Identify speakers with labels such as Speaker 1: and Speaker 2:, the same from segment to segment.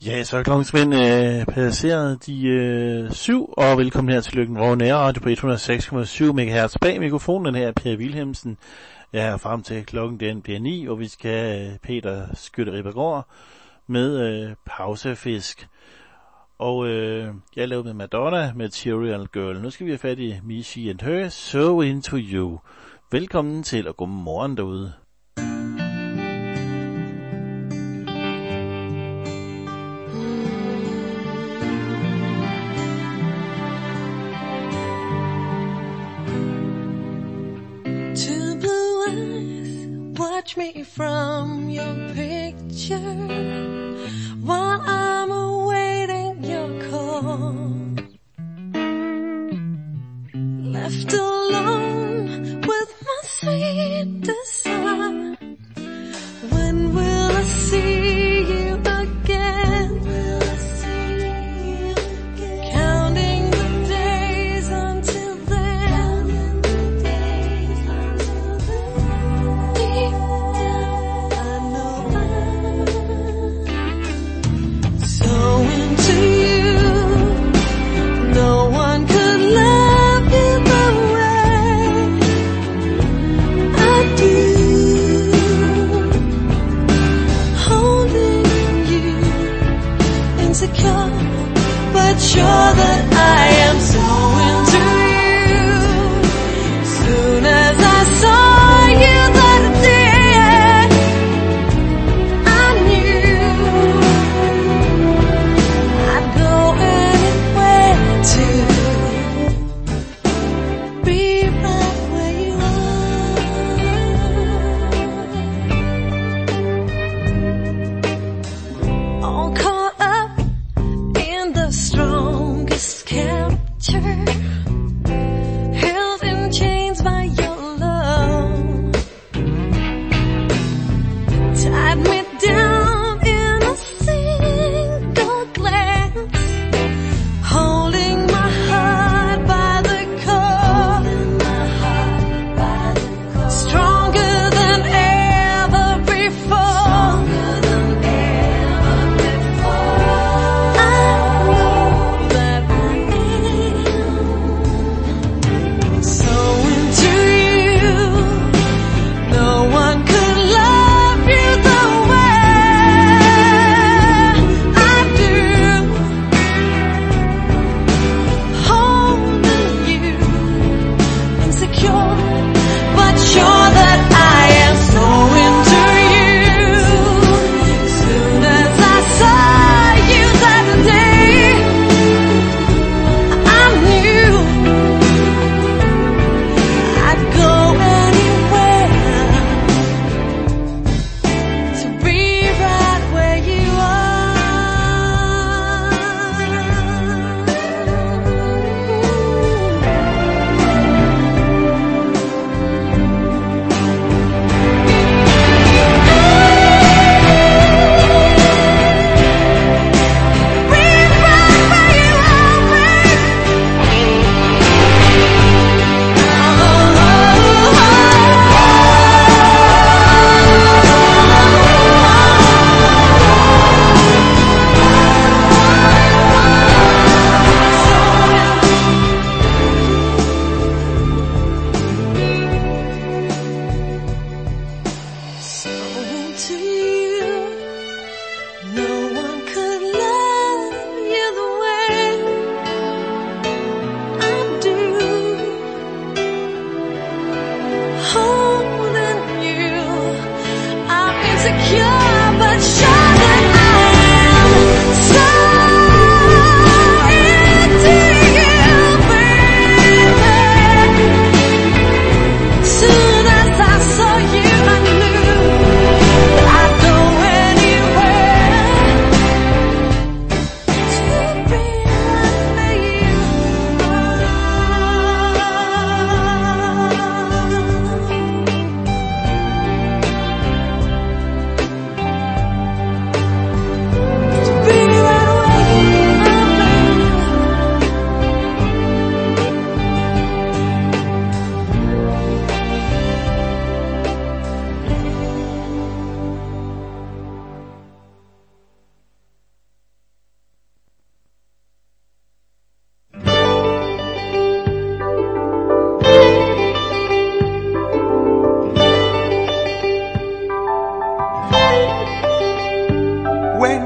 Speaker 1: Ja, så er klokken passeret de 7, og velkommen her til Lykken Vrå Nærradio på 106,7 MHz. Bag mikrofonen, den her er Per Wilhelmsen. Jeg er frem til klokken den bliver 9, og vi skal have Peter Skytte Rippergaard med pausefisk. Og jeg lavede med Madonna med Material Girl. Nu skal vi have fat i Michi and Her, So Into You. Velkommen til, og godmorgen derude.
Speaker 2: Watch me from your picture while I'm awaiting your call. Left alone with my sweet desire. When will I see you again? Will I see you again? Counting the days until then. Deep down, I know I'm so into you. No one could love you the way I do. Holding you insecure, but sure that I am so into you. Soon as I saw you that day, I knew I'd go anywhere to be right where you are. All caught up in the strongest capture, held in chains by your love, tied me down in a single glance, holding my heart by the core, stronger than ever before.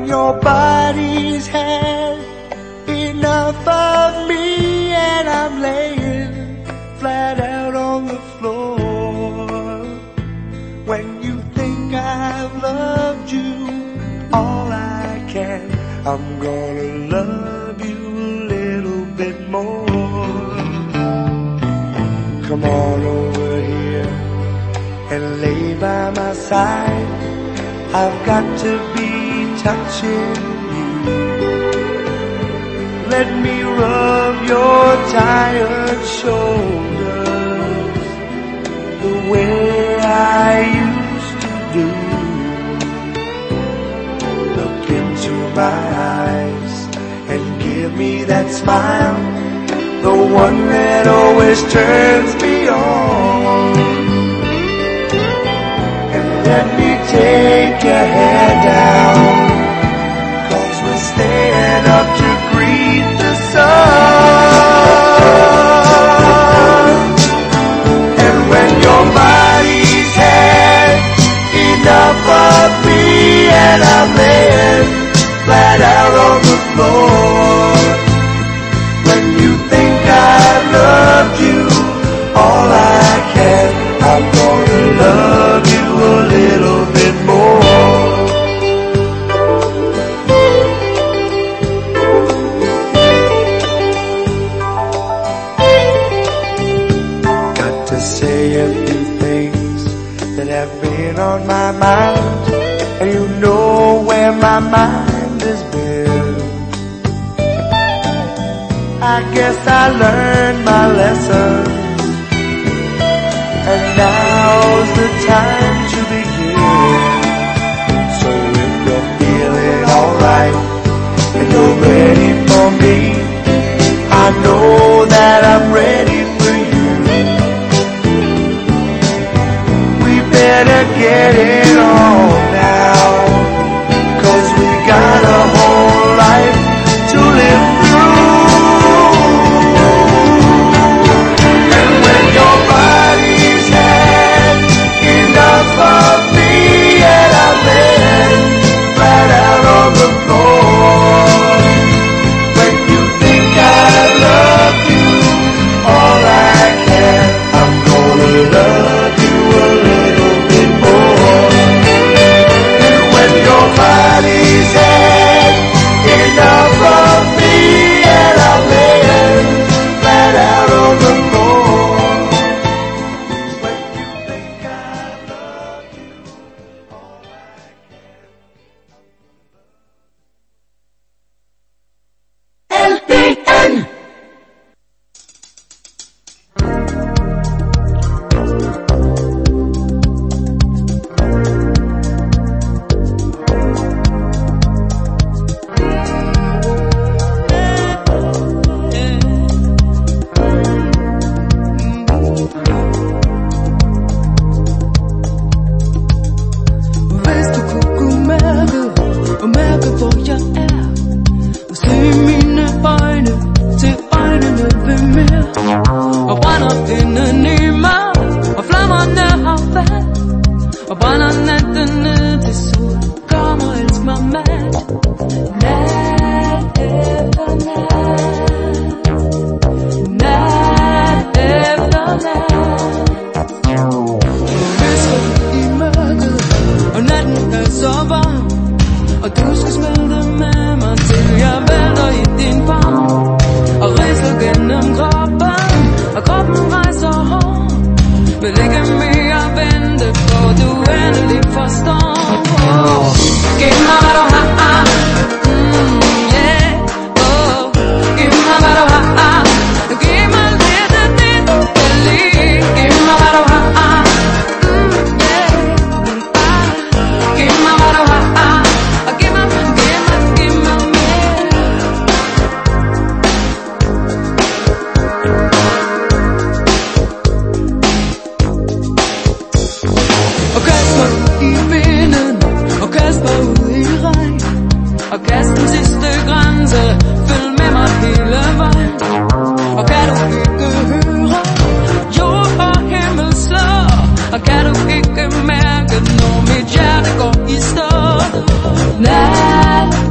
Speaker 3: when your body's had enough of me and I'm laying flat out on the floor. When you think I've loved you all I can, I'm gonna love you a little bit more. Come on over here and lay by my side. I've got to be touching you. Let me rub your tired shoulders the way I used to do. Look into my eyes and give me that smile, the one that always turns me on. And let me take your head down, 'cause we're staying up to greet the sun. And when your body's had enough of me and I'm laying flat out on the floor, when you think I've loved you all I can, I'm gonna love you a little bit more. Got to say a few things that have been on my mind, and you know where my mind has been. I guess I learned my lesson, and now's the time to begin. So if you're feeling alright and you're ready for me, I know that I'm ready for you. We better get it on now, 'cause we got a whole life to live through. And when your body's had enough of me and I'm laying flat out on the floor, when you think I love you all I can, I'm gonna love you a little bit more. And when your body's had enough of me and I'm laying flat out on the floor, when you think I love you all I can. LPN.
Speaker 2: Hvis du kunne mærke hvor jeg er, og se mine øjne til øjnene ved mere, og brænder inden i mig, og flammerne har fat, og brænder natten ned til sol, kom og elsk mig mat, nat efter nat, nat efter nat. Visker i mørket, og natten er så varm, og du skal smelte med mig til jeg vælter i din favn, og ridser gennem kroppen, og kroppen rejser hård. Vil ikke mere vente på du endelig forstår. Giv mig hvad du har, yeah, oh. Giv mig hvad du har, giv mig lidt af det du kan lide. Giv mig hvad du har, yeah, giv mig hvad du har, og giv mig mere. Og kast mig i vinden, og kast mig ud i regn, og kast den sidste grænse, følg med mig hele vejen. Og kan du ikke høre, jord og himmel slår, og kan du ikke mærke, når mit hjerte går i stå. Nat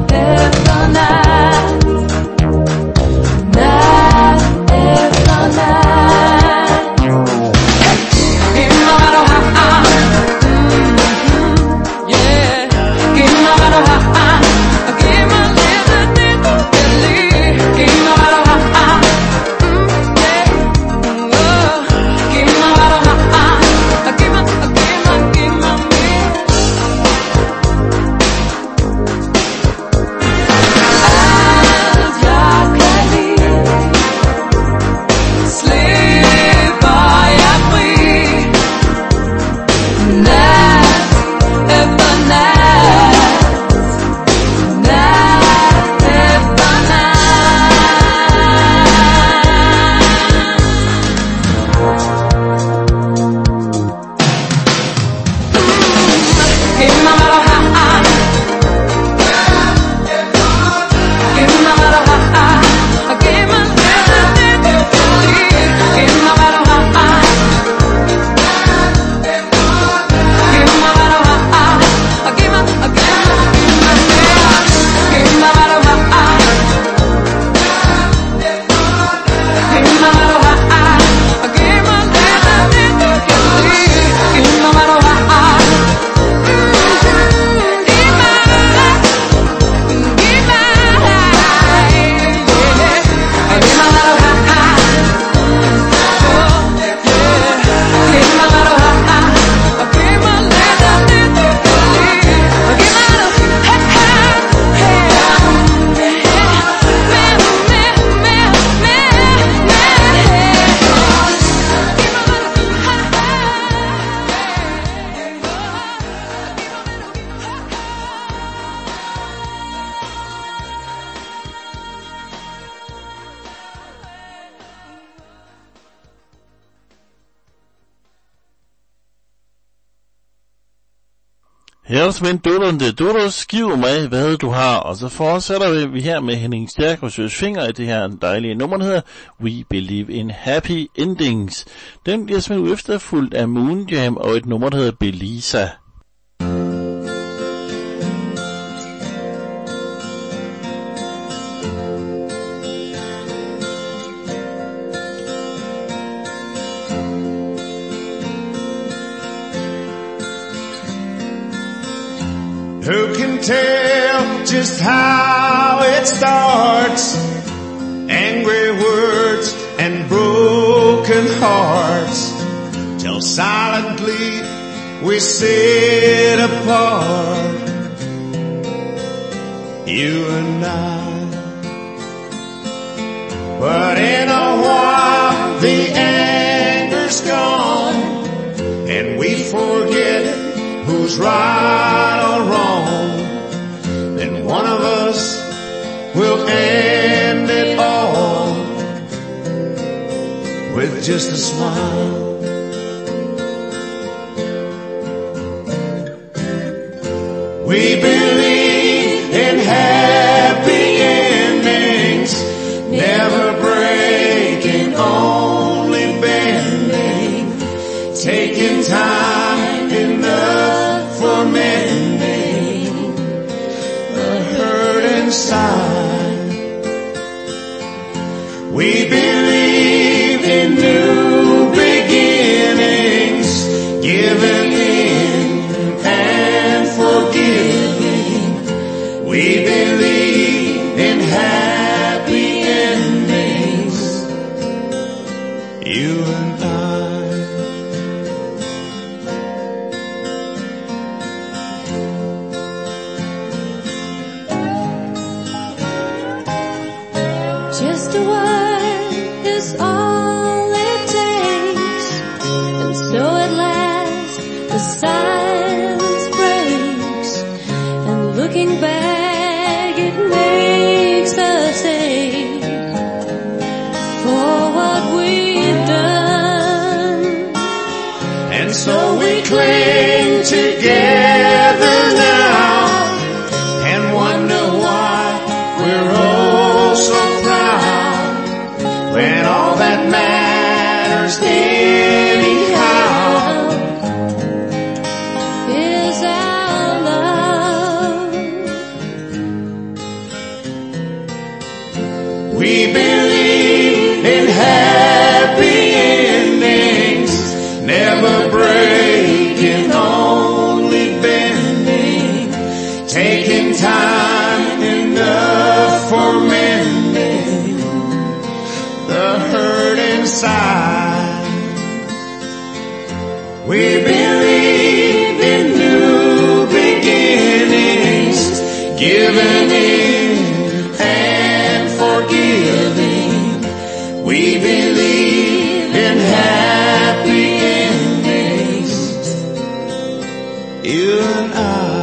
Speaker 1: Her er som en dullende dullers, giv mig hvad du har, og så fortsætter vi her med Henning Stærk og Søs Finger i det her dejlige nummer, der hedder We Believe in Happy Endings. Den bliver simpelthen efterfulgt af Moon Jam og et nummer, der hedder Belisa.
Speaker 3: Who can tell just how it starts? Angry words and broken hearts, till silently we sit apart, you and I. But in a while the anger's gone, and we forget who's right or wrong. Then one of us will end it all with just a smile. We believe in happy endings, never breaking, only bending, taking time enough for mending the hurt inside. We believe in new beginnings, giving in and forgiving. We believe in happy endings, you and I.
Speaker 2: Just a word is all it takes, and so at last the silence breaks, and looking back it makes us ache for what we've done.
Speaker 3: And so we cling together now and wonder why we're all so proud, when all that matters anyhow
Speaker 2: Is our love.
Speaker 3: we believe in happy endings, never breaking, only bending, taking time enough for mending the hurt inside. We believe in new beginnings, giving in and forgiving. We believe in happy endings, you and I.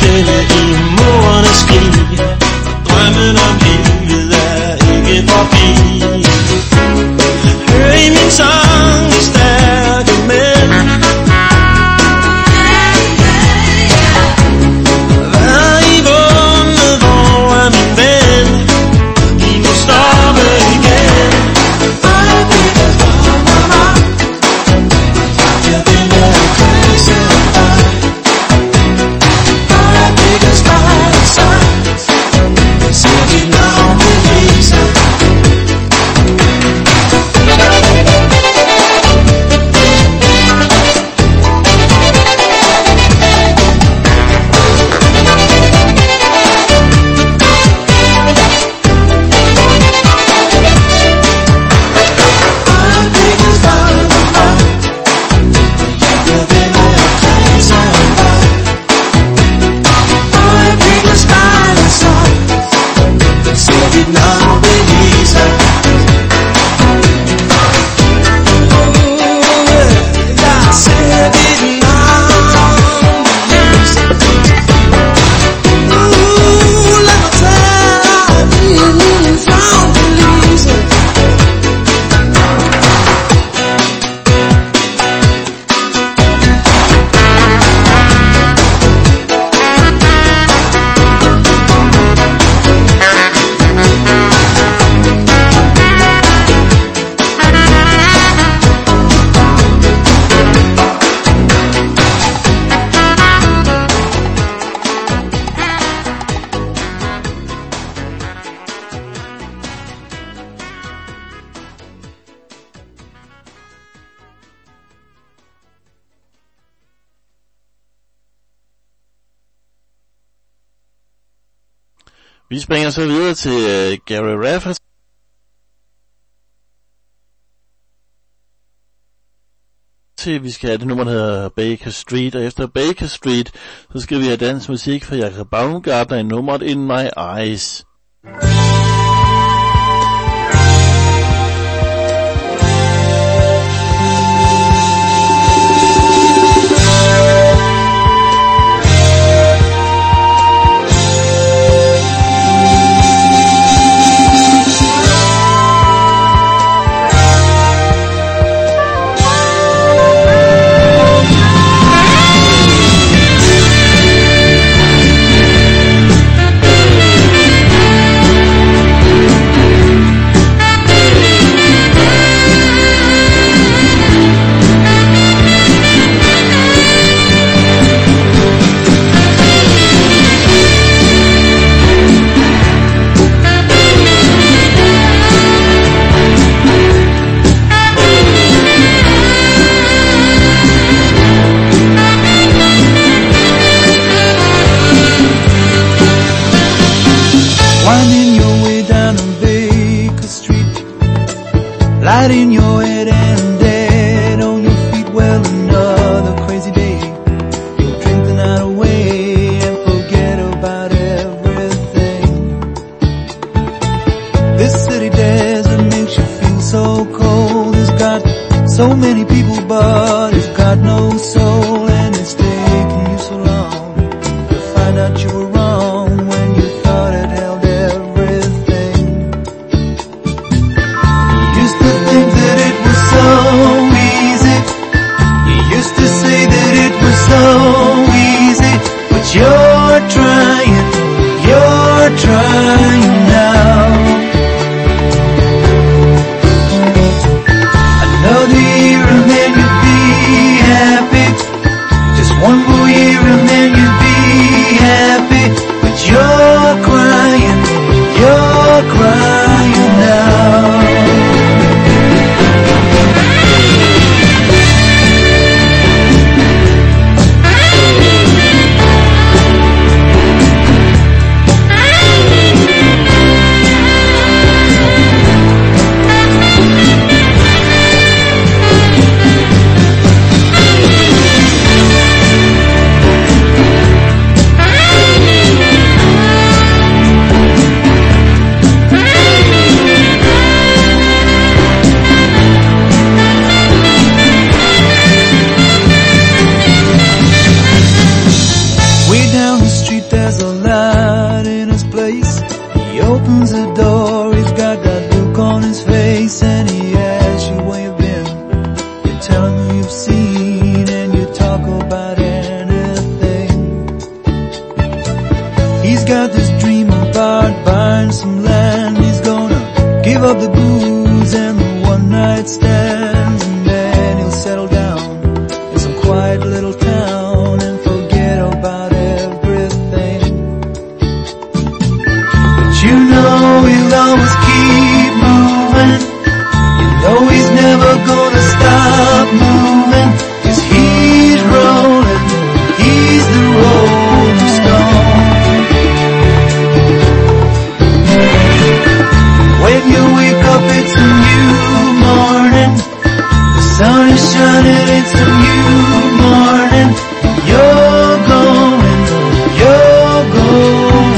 Speaker 4: stille i morernes ski. Drømmen om livet er ikke forbi. Hør i min sang stærke mænd. Hvad har I vundet, hvor er min ven? I må stoppe igen. Jeg vil være crazy.
Speaker 1: Vi springer så videre til Gary Rafferty. Vi skal have det nummer, der hedder Baker Street, og efter Baker Street, så skal vi have dansk musik fra Jakob Baumgartner i nummeret In My Eyes.
Speaker 2: Light in your head and dead on your feet. Well, another crazy day. You'll drink the night away and forget about everything. This city desert makes you feel so cold. It's got so many people, but it's got no soul. And it's taken you so long to find out you were wrong when you thought it held everything. You used to think that it was so easy. You used to say that it was so easy. But you're trying now. Another year and then you'd be happy. Just one more year and then you'd be happy. But you're crying now. Way down the street there's a light in his place. He opens the door, he's got that look on his face, and he asks you where you've been. You tell him who you've seen, and you talk about anything. He's got this dream about buying some land. He's gonna give up the booze and the one-night stands, and then he'll settle down in some quiet little town and forget about everything. But you know he'll always keep moving. You know he's never gonna stop moving, 'cause he's rolling, he's the Rolling Stone. When you wake up, it's a new morning. The sun is shining, it's a new morning. You're going home.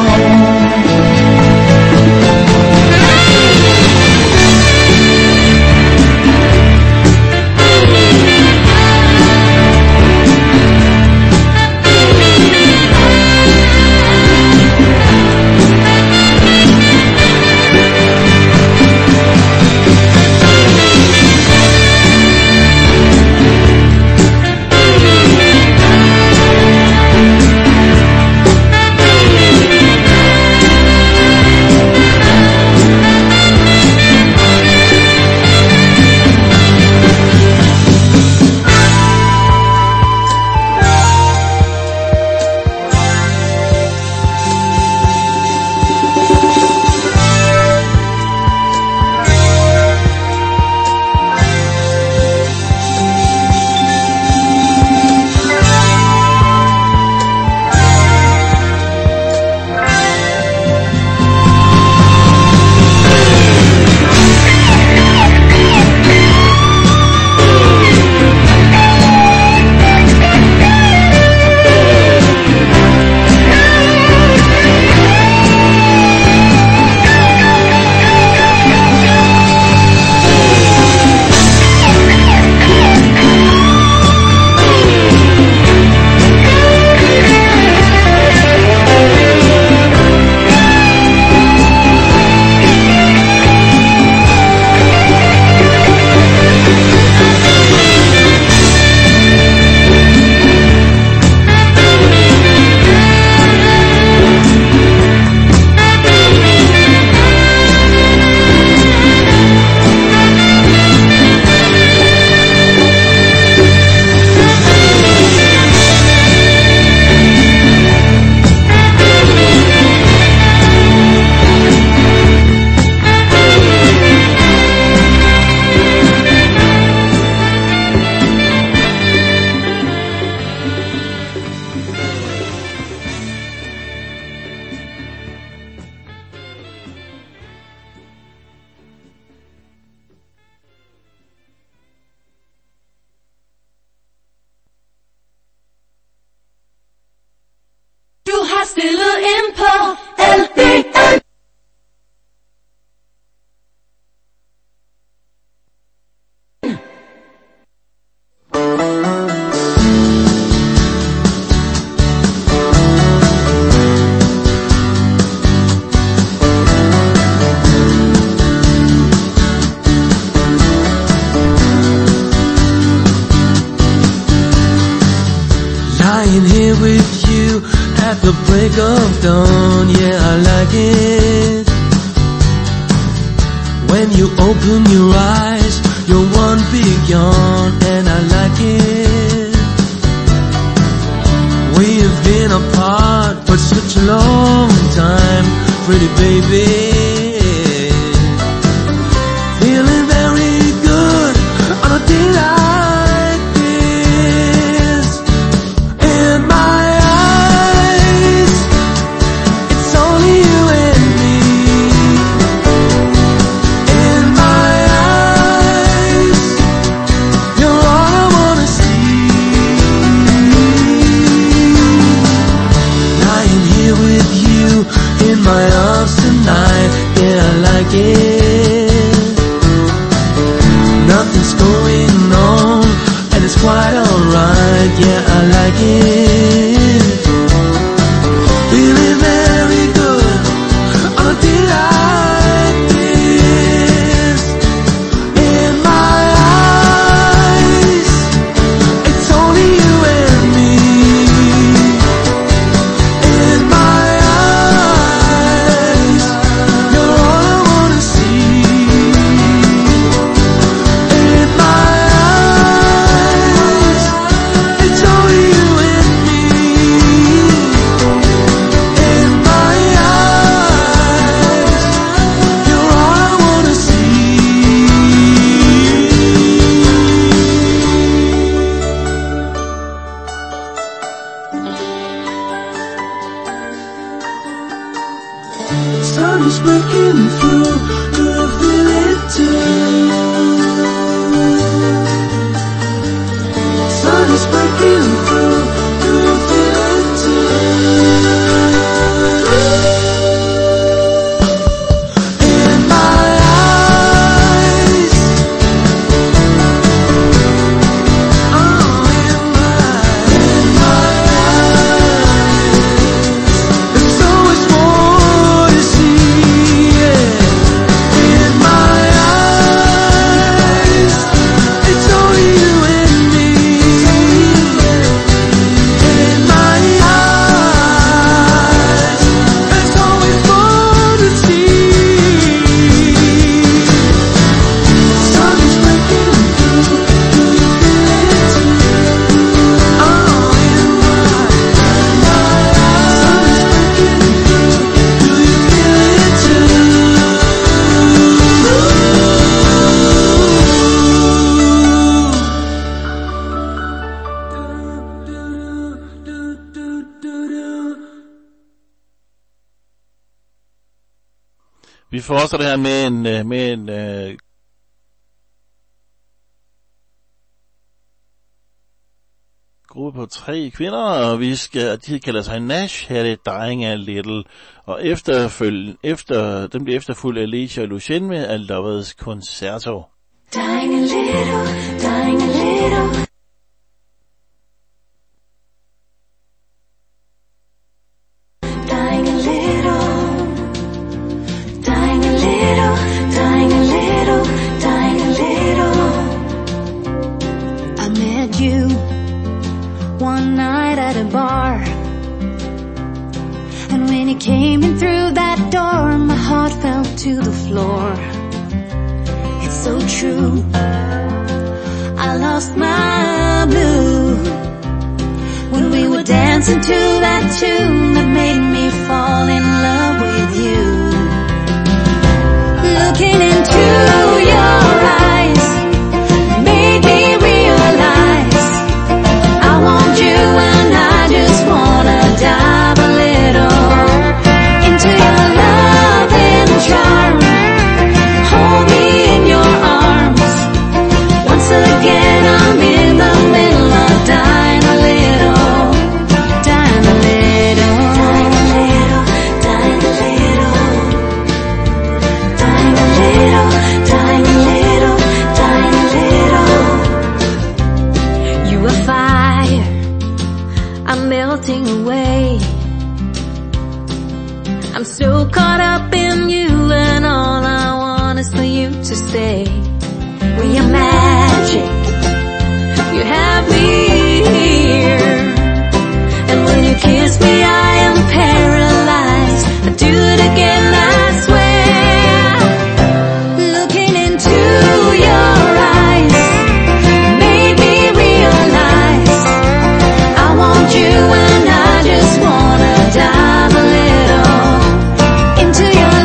Speaker 5: Lying here with you at the break of dawn, yeah, I like it. When you open your eyes, you're one big yawn, and I like it. We've been apart for such a long time, pretty baby. Feeling very good on a day like this. In my eyes, it's only you and me. In my eyes, you're all I wanna see. Lying here with you in my arms tonight. sun is breaking through. Do you feel it too? Sun is breaking through. Do you feel it too? In my eyes, oh, in my eyes, there's so much more to see. Yeah. In my eyes, it's only you and me. In my eyes, there's always more to see. Sun is breaking through. Do you feel it too? Oh, in my eyes, sun is breaking through. Do you feel it too?
Speaker 1: Vi fortsætter her med en gruppe på 3 kvinder, og de kalder sig Nash. Her er det Dying a Little, og dem bliver efterfulgt af Alicia og Lucien med A Lover's Concerto.
Speaker 2: Dying a little, dying a little. Dying a little, dying a little, dying a little, dying a little. I met you one night at a bar, and when you came in through that door, my heart fell to the floor. It's so true, I lost my blue when we were dancing to that tune that made me fall in love with you. Looking into your eyes made me realize I want you and I just wanna dive a little into your loving charm. Hold me in your arms. Once again I'm in the middle of dying a little, dying a little, dying a little, dying a little, dying a little, dying a little, dying a little. You are fire, I'm melting away. I'm so caught up in you, and all I want is for you to stay. We are magic, you have me here, and when you kiss me I am paralyzed. I'd do it again, I swear. Looking into your eyes made me realize I want you and I just wanna dive a little into your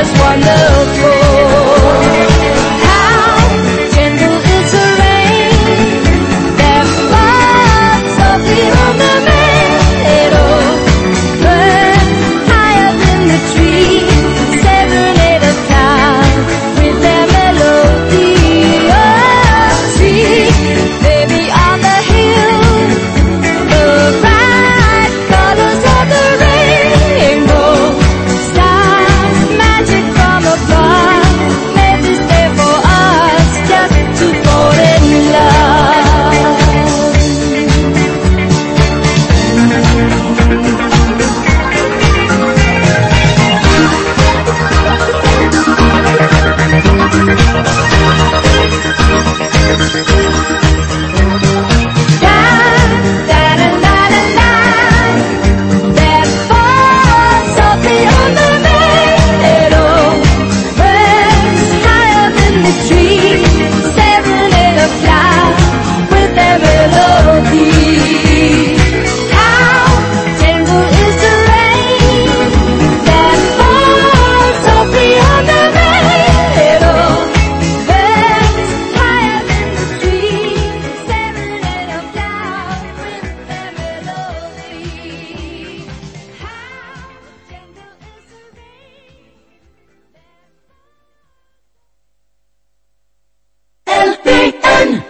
Speaker 2: just wonderful. How gentle is the rain that falls softly on the meadow. Birds high up in the tree serenade a cloud with their melody. Oh, see, baby on the hill, the bright colors of the rainbow. Stars, magic from above, made this day for us just to fall in love. That falls softly on the meadow. Birds high up in the tree serenade a cloud with their melody. How gentle is the rain that falls softly on the meadow. Birds high up in the tree serenade a cloud with their melody. How gentle is the rain.
Speaker 3: LPN.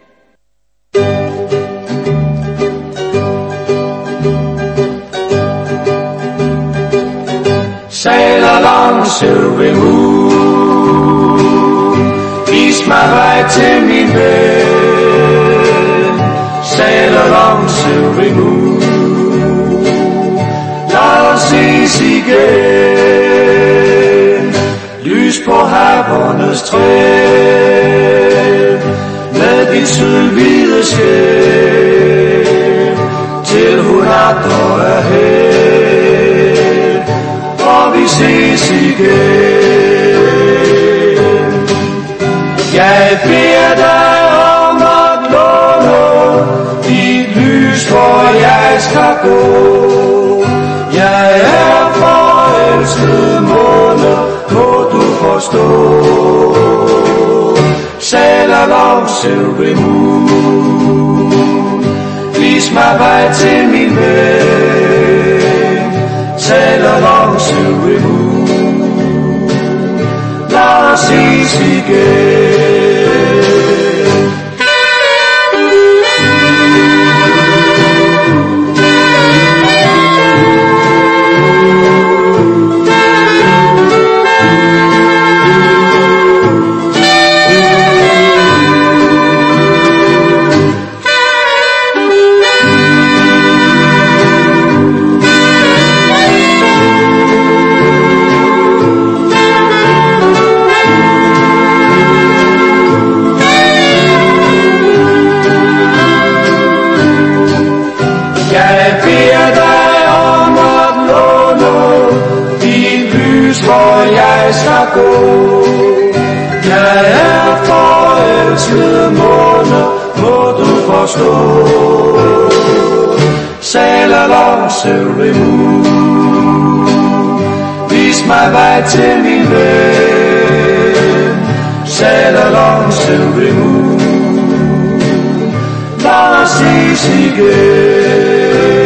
Speaker 3: Sail along, silvery moon, vis mig vej til min ven. Sail along, silvery moon, lad os ses igen. Lys på havernes træ, med dit sølvhvide skæg, til hun atter er hen, og vi ses igen. Jeg beder dig om at låne dit lys, hvor jeg skal gå. Jeg er forelsket måne, må du forstå. Sail along, silvery moon, vis mig vej til min ven. Sail along, silvery moon, lad os ses igen. Jeg er forelsket måne, må du forstå. Sail along, silvery moon, vis mig vej til min ven. Sail along, silvery moon, lad os ses igen.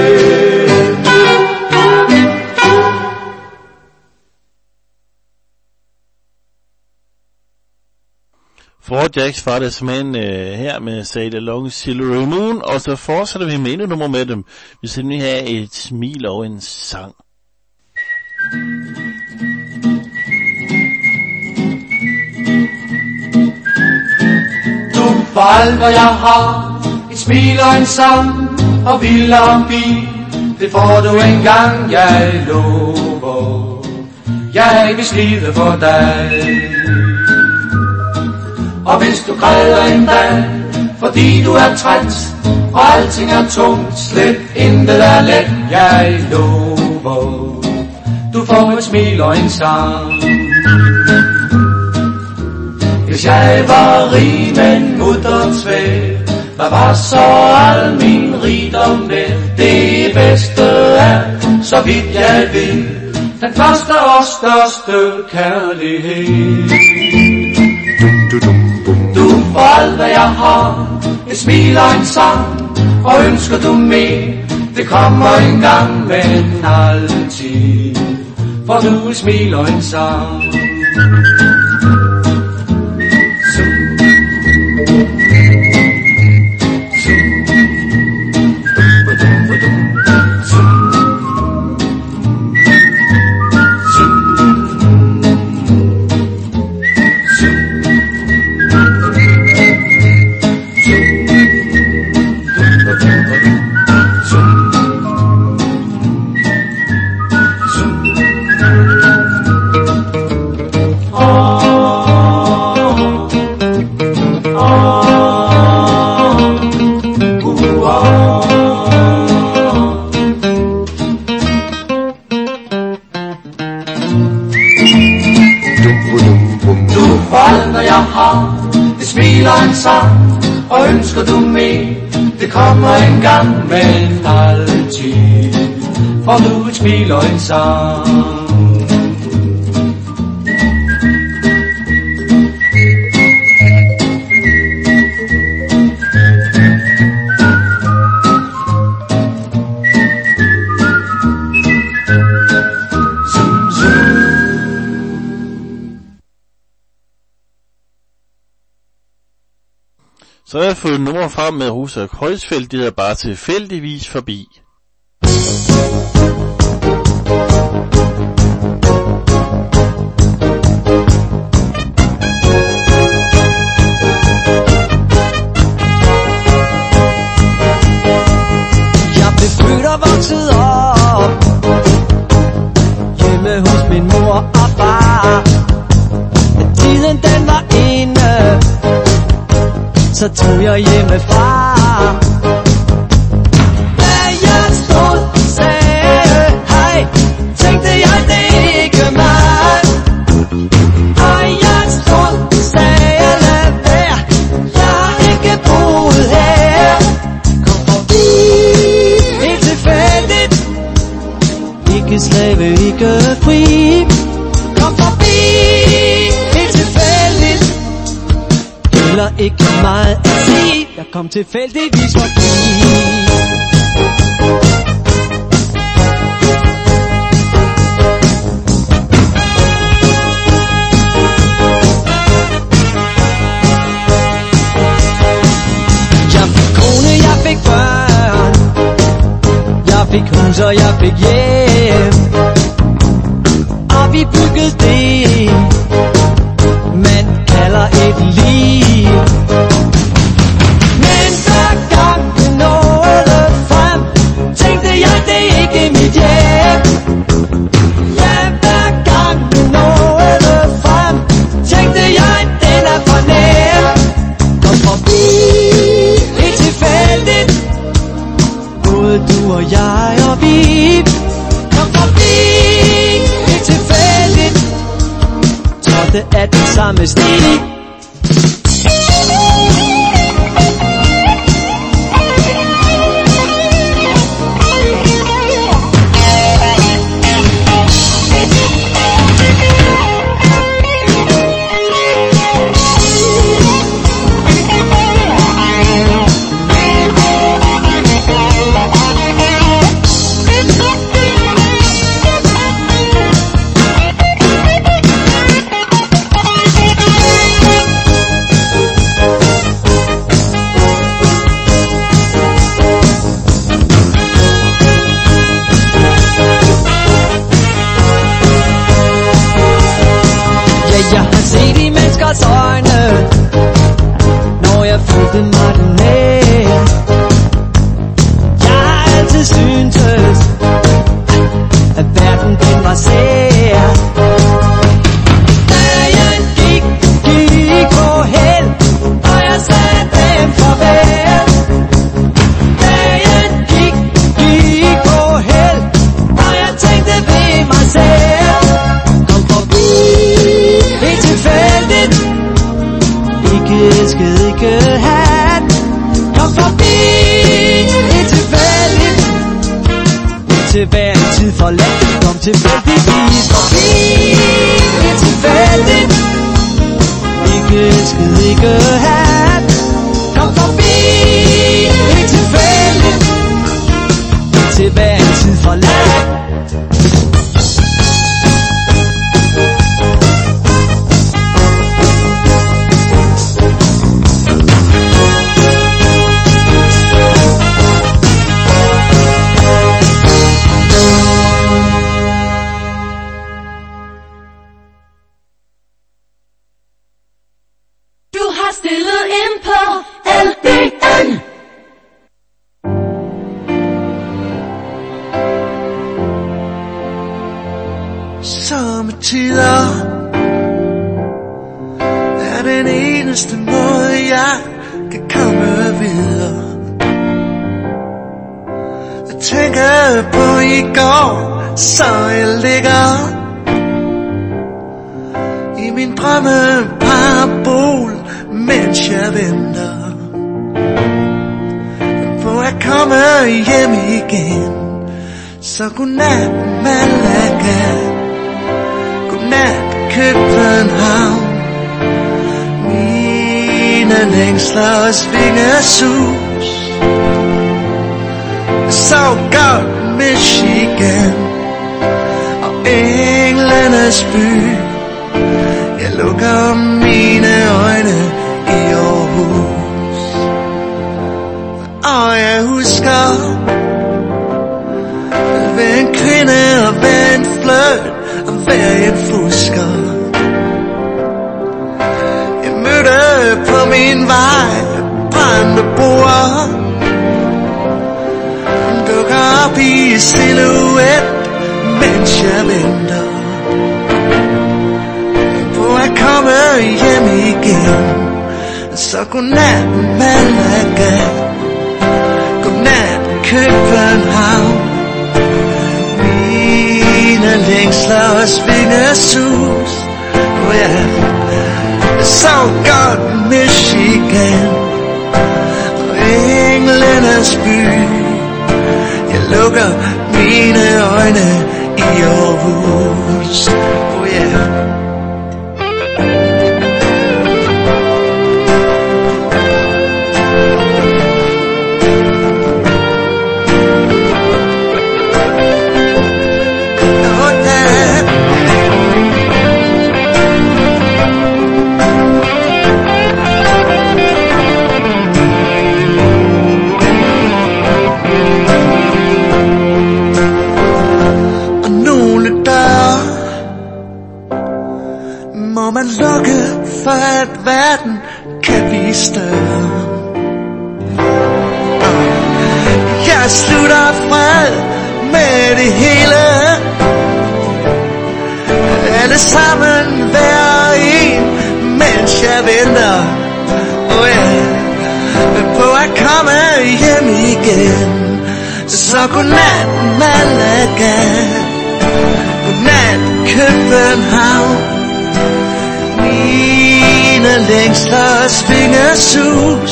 Speaker 1: Four Jacks var det simpelthen her med Sail Along Silvery Moon, og så fortsætter vi med endnu nummer med dem. Vi skal nu have et smil og en sang.
Speaker 3: Du for alt hvad jeg har, et smil og en sang, og vildere om bil, det får du engang, jeg lover. Jeg vil slide for dig. Og hvis du græder en dag, fordi du er træt, og alting er tungt, slet intet er let, jeg lover. Du får et smil og en sang. Hvis jeg var rig, men muddertvær, hvad var så al min rigdom værd? Det bedste er, så vidt jeg ved, Den første og største kærlighed. Du får alt hvad jeg har, et smil og en sang, og ønsker du mere, det kommer en gang, men altid får du et smil og en sang. Og ønsker du mere, det kommer en gang, men altid får du et smil og en sang.
Speaker 1: Så har jeg fået nummer frem med Rosa Kreuzfeldt, det er bare tilfældigvis forbi.
Speaker 2: Jeg blev født og vokset op hjemme hos min mor og far. Tiden den var inde, så tog jeg hjemmefra. Da jeg stod, sagde hej, tænkte jeg det ikke mig. Og jeg stod, sagde lad være, jeg har ikke boet her. Kom forbi, helt tilfældigt, ikke slave, ikke fri. Kom forbi, helt tilfældigt, heller ikke meget at sige. Jeg kom tilfældigvis forbi. Jeg fik kone, jeg fik børn, jeg fik hus og jeg fik hjem, og vi byggede det man kalder et liv. Men hver gang det nåede frem, tænkte jeg det ikke mit hjem. Ja, hver gang det nåede frem, tænkte jeg den er for nær. Kom forbi, helt tilfældigt, både du og jeg og vi. Kom forbi, helt tilfældigt, trådte af den samme stil. Jeg har set i menneskers øjne, når jeg følte mig den nær. Jeg har altid syntes, at verden den var sær. Da jeg gik på held, og jeg sagde dem farvel. Da jeg gik på held, og jeg tænkte ved mig selv. Kom forbi, helt tilfældigt, ikke elsket, ikke hat. Kom forbi, helt tilfældigt, til hver en tid forladt. Kom tilfældigvis forbi. Helt tilfældigt. Ikke skid, ikke hat. Kom forbi. Helt tilfældigt. Til hver en tid forladt.
Speaker 3: Sommetider er den eneste måde jeg kan komme videre. Jeg tænker på i går, så jeg ligger i min drømmeparabol, mens jeg venter på at komme hjem igen. Så godnat Malaga, godnat København. Mine længsler og svingesus. Så godt Michigan og englenes by. Jeg lukker mine øjne i Aarhus, og jeg husker hver en kvinde og hver en fløjt og hver en fusker. Jeg mødte på min vej brændte broer, dukker op i silhuet, mens jeg venter på at komme hjem igen. Så godnat Malaga, godnat København. Mine længsler og svingesus. Oh yeah. Så godt Michigan og englenes by. Jeg lukker mine øjne i Aarhus. Oh yeah. Må man lukke for at verden kan blive større. Jeg slutter fred med det hele. Alle sammen hver en, mens jeg venter. Oh yeah. På at komme hjem igen. Så godnat Malaga, godnat København. Mine længsler svingesus.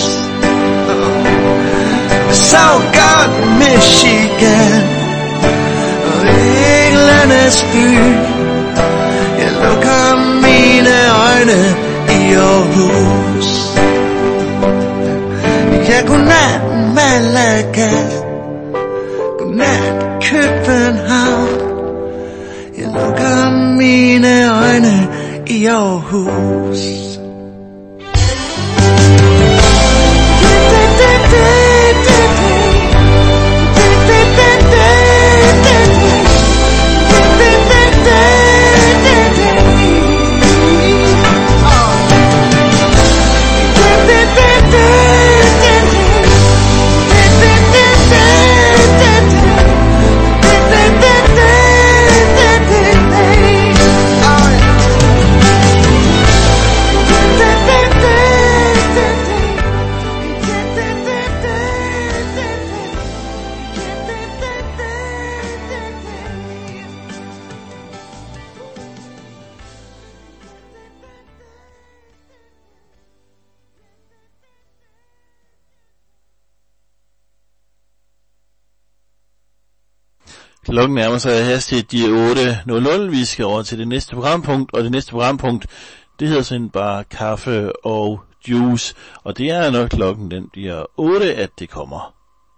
Speaker 3: Så godt Michigan og englenes by. Jeg lukker mine øjne i Aarhus. Ja, godnat Malaga, godnat København. Jeg lukker mine øjne i Aarhus.
Speaker 1: Klokken nærmer sig hastigt de 8.00. Vi skal over til det næste programpunkt, og det næste programpunkt, det hedder sådan bare kaffe og juice. Og det er nok klokken, den bliver 8, at det kommer.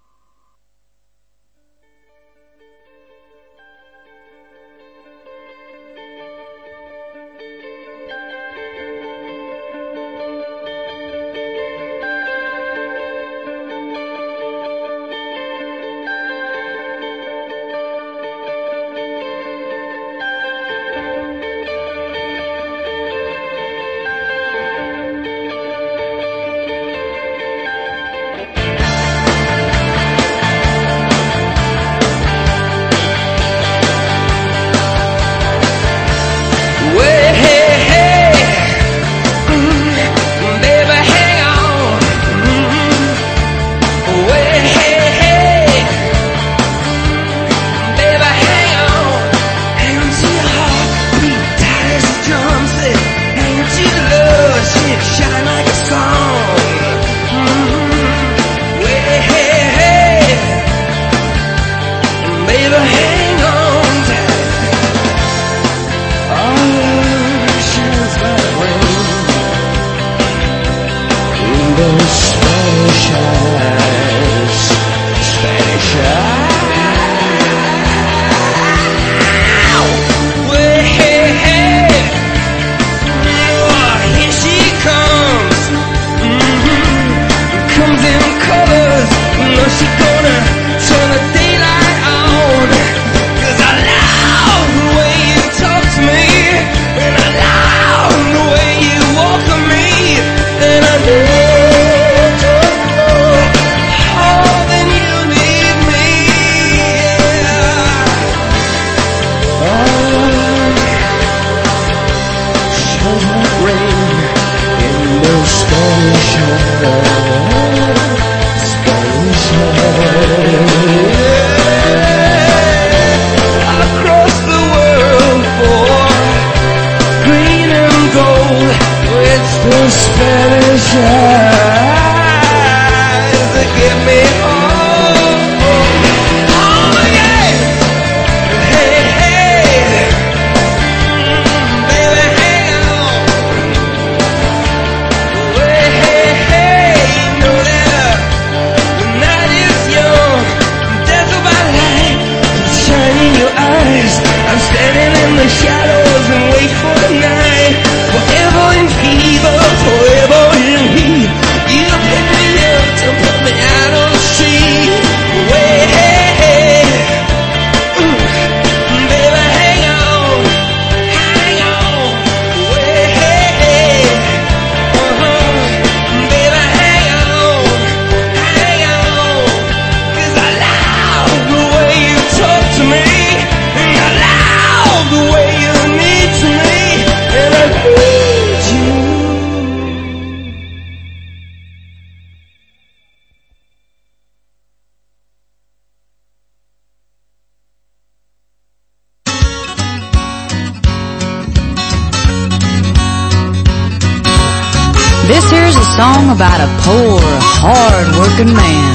Speaker 2: This here's a song about a poor, hard-working man.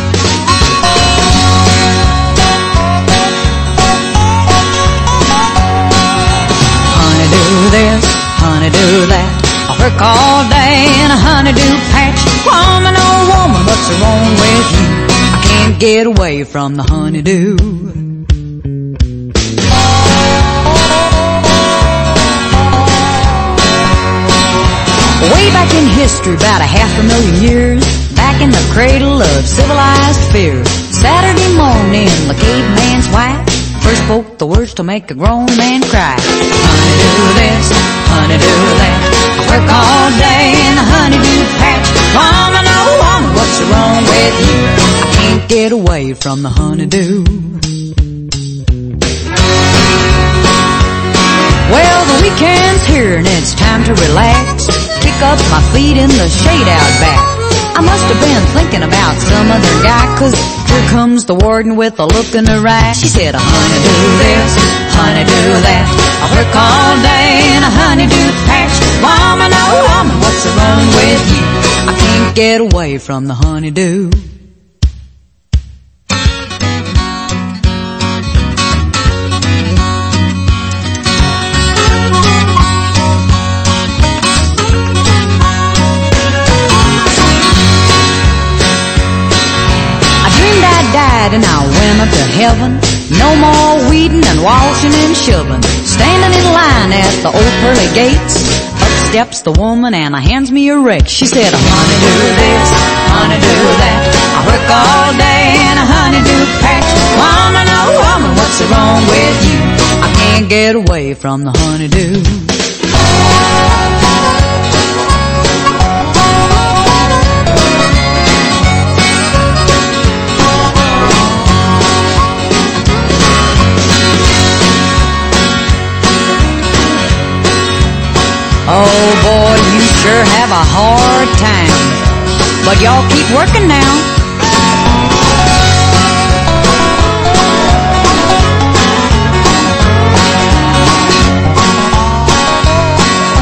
Speaker 2: Honey, do this, honey, do that. I work all day in a honeydew patch. Woman, oh woman, what's wrong with you? I can't get away from the honeydew. Way back in history, about 500,000 years, back in the cradle of civilized fear, Saturday morning, the caveman's wife first spoke the words to make a grown man cry. Honey, do this, honey, do that. I work all day in a honeydew patch. Woman, oh woman, what's wrong with you? I can't get away from the honeydew. Well, the weekend's here and it's time to relax. Kick up my feet in the shade out back. I must have been thinking about some other guy, 'cause here comes the warden with a look in her eye. She said, honey, do this, honey, do that. I work all day in a honeydew patch. Woman, oh woman, what's wrong with you? I can't get away from the honeydew. Friday, now went up to heaven. No more weeding and washing and shoving. Standing in line at the old pearly gates. Up steps the woman and hands me a rake. She said, honey, do this, honey, do that. I work all day in a honey-do patch. Woman, oh woman, what's wrong with you? I can't get away from the honey-do. Oh boy, you sure have a hard time. But y'all keep working now.